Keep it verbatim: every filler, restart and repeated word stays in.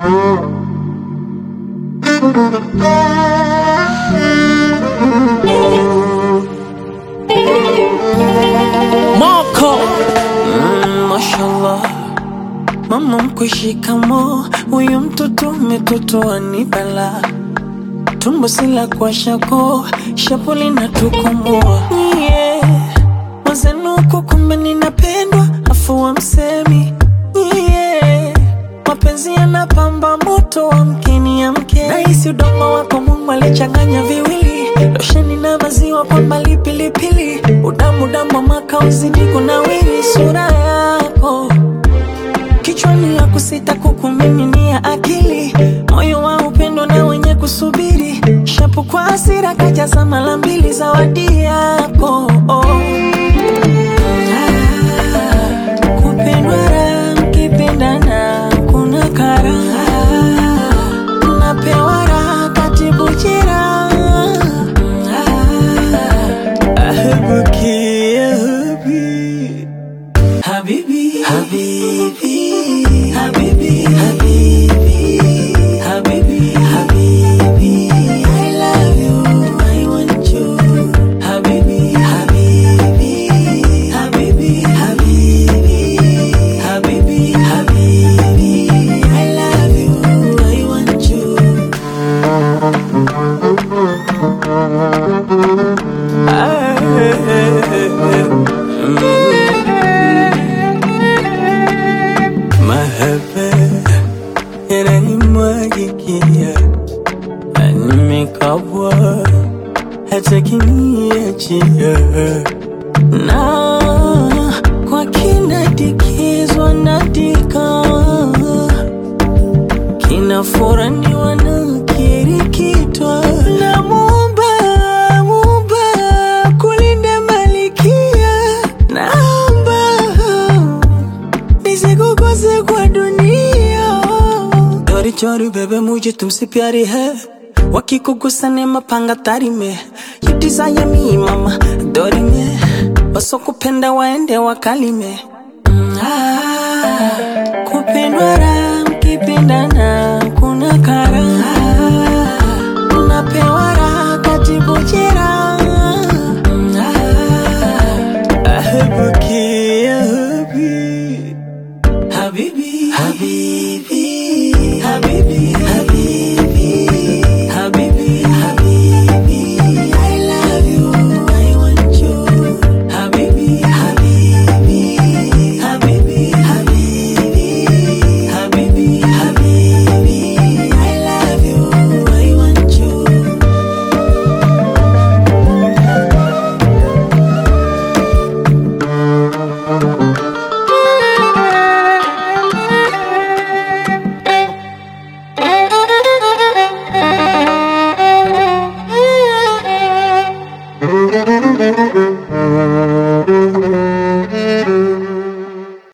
Moko mm, mashallah mama mkushikamo, huyu mtoto metoto anibala, tumbo sila kwa shako, shapuli na tukomoa yeah. Mazenuko kumbe ninapendwa, afu wa msemi yeah. Mapenzi yanapamba moto wa mkeni ya mke, nahisi udongo wako Mungu alichanganya viwili, losheni na maziwa kwa mbali pilipili, udamu damu wa maka uzidi kunawiri, sura yako kichwani ya kusita kukumiminia akili, moyo wa upendo na wenye kusubiri, shapu kwa hasira kajaza mara mbili zawadi yako oh. Ah, kupendwa raha mkipendana kuna karaha, napewa raha katibu jeraha. Ahabuki ya habibi habibi habibi habibi habibi habibi I love you, I want you habibi habibi habibi habibi habibi habibi I love you, I want you mahaba yananimwagikia, nimekabwa hata kiniachia, na kwa kinadikizwa nadika, kinafuraniwa na kirikitwa, na muumba muumba kulinda malikia, naomba nisikukose kwa dunia. Dori chori bebe mujhe tumse pyari hai, wakikugusa ne mapanga tari me, you desire me mama dori me, wasokupenda waende wakalime mm, ah, kupendwa raha